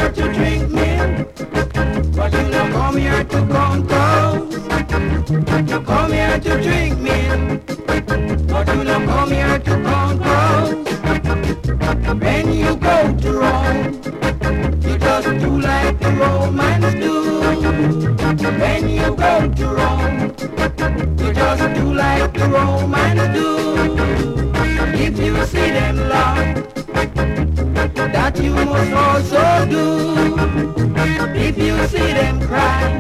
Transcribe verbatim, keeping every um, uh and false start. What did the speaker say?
here to drink milk, but you don't come here to compose. You come here to drink milk, but you don't come here to compose. When you go to Rome, you just do like the Romans do. When you go to Rome, you just do like the Romans do. If you see them laugh, that you must also do. If you see them cry,